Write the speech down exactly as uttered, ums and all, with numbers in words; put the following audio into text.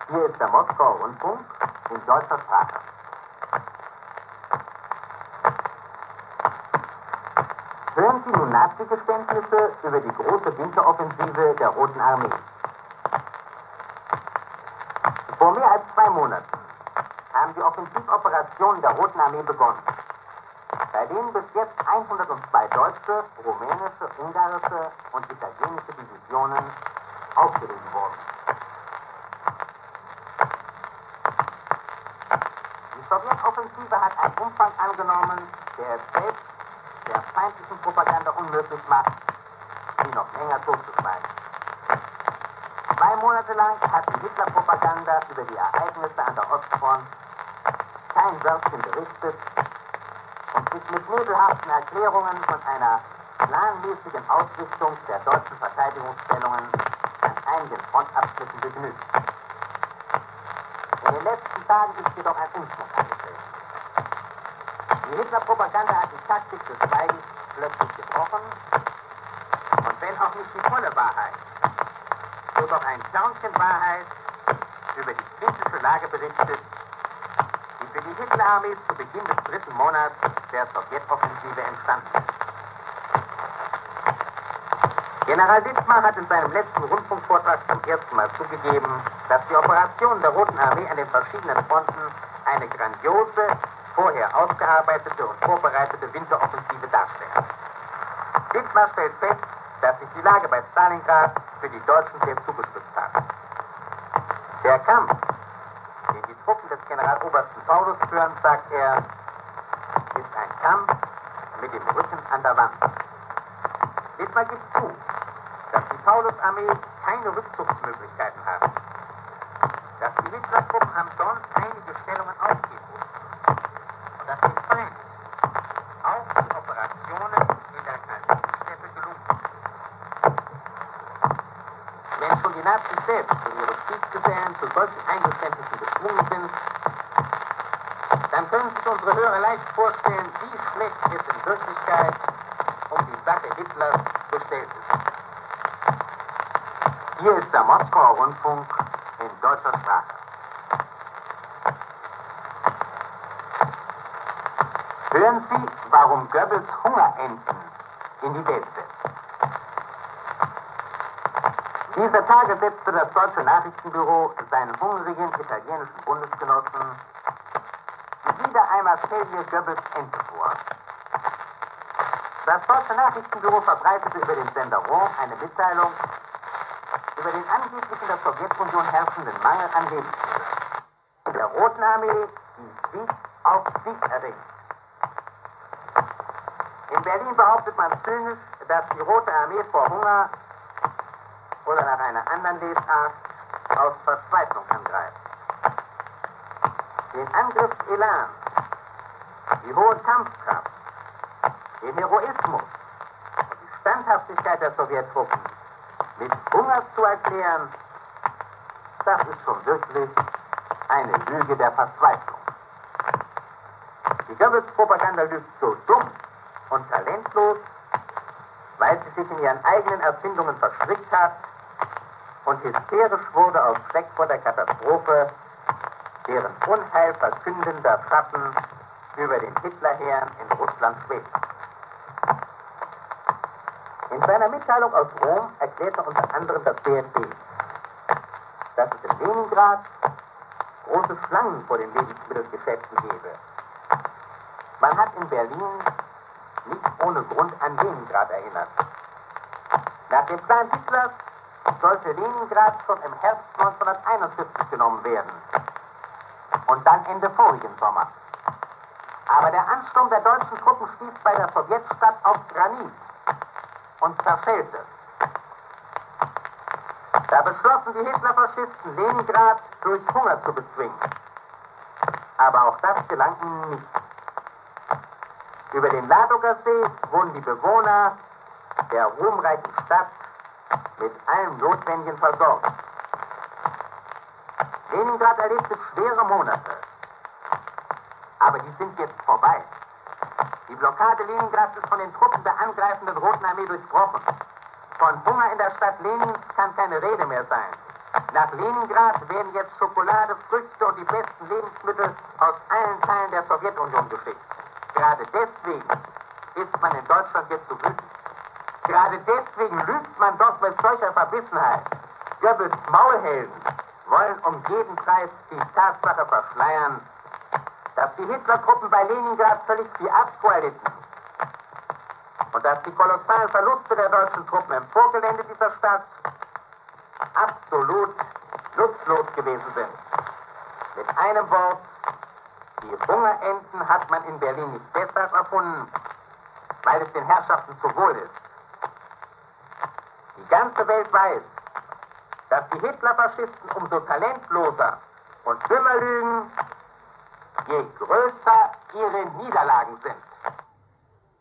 Hier ist der Moskauer Rundfunk in deutscher Sprache. Hören Sie nun Nazi-Geständnisse über die große Winteroffensive der Roten Armee. Vor mehr als zwei Monaten haben die Offensivoperationen der Roten Armee begonnen, bei denen bis jetzt hundertzwei deutsche, rumänische, ungarische und italienische Divisionen aufgerieben wurden. Die Sowjetoffensive hat einen Umfang angenommen, der es selbst der feindlichen Propaganda unmöglich macht, sie noch länger totzuschweigen. Zwei Monate lang hat die Hitler-Propaganda über die Ereignisse an der Ostfront kein Wörtchen berichtet und sich mit nebelhaften Erklärungen von einer planmäßigen Ausrichtung der deutschen Verteidigungsstellungen an einigen Frontabschnitten begnügt. In den letzten Tagen ist jedoch ein Umschwung eingetreten. Die Hitler-Propaganda hat die Taktik des Schweigens plötzlich gebrochen und wenn auch nicht die volle Wahrheit, so doch ein Körnchen Wahrheit über die kritische Lage berichtet, die für die Hitlerarmee zu Beginn des dritten Monats der Sowjetoffensive entstanden ist. General Dittmar hat in seinem letzten Rundfunkvortrag zum ersten Mal zugegeben, dass die Operationen der Roten Armee an den verschiedenen Fronten eine grandiose, vorher ausgearbeitete und vorbereitete Winteroffensive darstellen. Dittmar stellt fest, dass sich die Lage bei Stalingrad für die Deutschen sehr zugespitzt hat. Der Kampf, den die Truppen des Generalobersten Paulus führen, sagt er, ist ein Kampf mit dem Rücken an der Wand. Dittmar gibt zu, dass die Paulus-Armee keine Rückzugsmöglichkeiten hat, dass die Hitler-Truppen am Don einige Stellungen aufgeben mussten und dass den Feind auch die Operationen in der Kalnistensteppe gelungen sind. Wenn schon die Nazis selbst und ihre Kriegsgesellen zu solchen Eingeständnissen gezwungen sind, dann können sich unsere Hörer leicht vorstellen, wie schlecht es in Wirklichkeit um die Sache Hitlers bestellt ist. Hier ist der Moskauer Rundfunk in deutscher Sprache. Hören Sie, warum Goebbels Hungerenten in die Welt setzt. Dieser Tage setzte das deutsche Nachrichtenbüro seinen hungrigen italienischen Bundesgenossen wieder einmal Fähige Goebbels Ente vor. Das deutsche Nachrichtenbüro verbreitete über den Sender Rom eine Mitteilung über den angeblich in der Sowjetunion herrschenden Mangel an Lebensmitteln. Der Roten Armee, die Sieg auf Sieg erringt. In Berlin behauptet man zynisch, dass die Rote Armee vor Hunger oder nach einer anderen Lesart aus Verzweiflung angreift. Den Angriffselan, die hohe Kampfkraft, den Heroismus und die Standhaftigkeit der Sowjettruppen mit Hunger zu erklären, das ist schon wirklich eine Lüge der Verzweiflung. Die Goebbels-Propaganda lügt so dumm und talentlos, weil sie sich in ihren eigenen Erfindungen verstrickt hat und hysterisch wurde aus Schreck vor der Katastrophe, deren Unheil verkündender Schatten über den Hitlerheeren in Russland schwebt. In seiner Mitteilung aus Rom erklärte unter anderem das B F D, dass es in Leningrad große Schlangen vor den Lebensmittelgeschäften gebe. Man hat in Berlin nicht ohne Grund an Leningrad erinnert. Nach dem Plan Hitlers sollte Leningrad schon im Herbst neunzehnhunderteinundvierzig genommen werden und dann Ende vorigen Sommer. Aber der Ansturm der deutschen Truppen stieß bei der Sowjetstadt auf Granit und zerschellte. Da beschlossen die Hitlerfaschisten, Leningrad durch Hunger zu bezwingen. Aber auch das gelang ihnen nicht. Über den Ladoger See wurden die Bewohner der ruhmreichen Stadt mit allem Notwendigen versorgt. Leningrad erlebte schwere Monate. Aber die sind jetzt vorbei. Die Blockade Leningrads ist von den Truppen der angreifenden Roten Armee durchbrochen. Von Hunger in der Stadt Lenins kann keine Rede mehr sein. Nach Leningrad werden jetzt Schokolade, Früchte und die besten Lebensmittel aus allen Teilen der Sowjetunion geschickt. Gerade deswegen ist man in Deutschland jetzt so wütend. Gerade deswegen lügt man doch mit solcher Verbissenheit. Goebbels Maulhelden wollen um jeden Preis die Tatsache verschleiern, dass die Hitlertruppen bei Leningrad völlig Fiasko erlitten und dass die kolossalen Verluste der deutschen Truppen im Vorgelände dieser Stadt absolut nutzlos gewesen sind. Mit einem Wort, die Hungerenten hat man in Berlin nicht deshalb erfunden, weil es den Herrschaften zu wohl ist. Die ganze Welt weiß, dass die Hitlerfaschisten umso talentloser und dümmer lügen, je größer ihre Niederlagen sind.